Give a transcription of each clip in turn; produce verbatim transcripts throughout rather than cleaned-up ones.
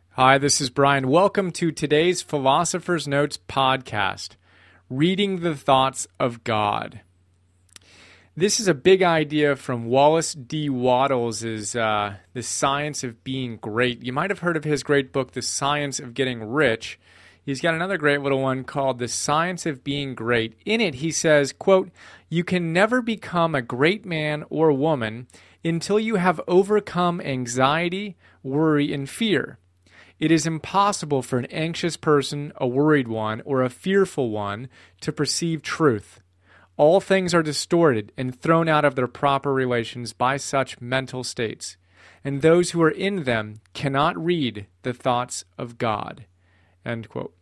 Hi, this is Brian. Welcome to today's Philosopher's Notes podcast, Reading the Thoughts of God. This is a big idea from Wallace D. Wattles' uh, The Science of Being Great. You might have heard of his great book, The Science of Getting Rich. He's got another great little one called The Science of Being Great. In it, he says, quote, "You can never become a great man or woman until you have overcome anxiety, worry, and fear. It is impossible for an anxious person, a worried one, or a fearful one to perceive truth. All things are distorted and thrown out of their proper relations by such mental states, and those who are in them cannot read the thoughts of God." End quote.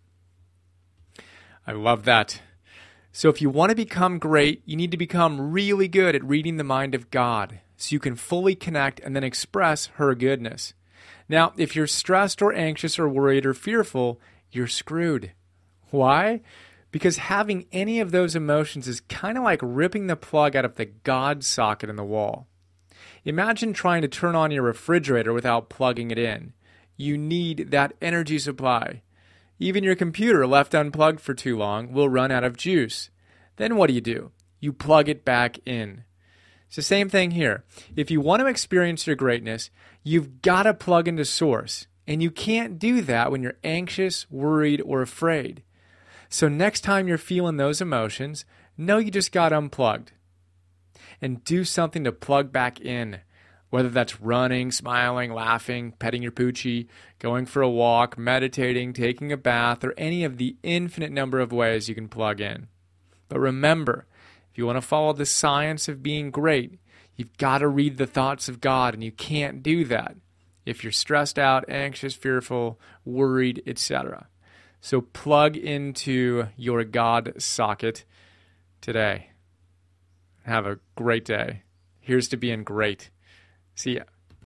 I love that. So if you want to become great, you need to become really good at reading the mind of God so you can fully connect and then express her goodness. Now, if you're stressed or anxious or worried or fearful, you're screwed. Why? Because having any of those emotions is kind of like ripping the plug out of the God socket in the wall. Imagine trying to turn on your refrigerator without plugging it in. You need that energy supply. Even your computer left unplugged for too long will run out of juice. Then what do you do? You plug it back in. It's the same thing here. If you want to experience your greatness, you've got to plug into source. And you can't do that when you're anxious, worried, or afraid. So next time you're feeling those emotions, know you just got unplugged. And do something to plug back in. Whether that's running, smiling, laughing, petting your poochie, going for a walk, meditating, taking a bath, or any of the infinite number of ways you can plug in. But remember, if you want to follow the science of being great, you've got to read the thoughts of God, and you can't do that if you're stressed out, anxious, fearful, worried, et cetera. So plug into your God socket today. Have a great day. Here's to being great. See ya.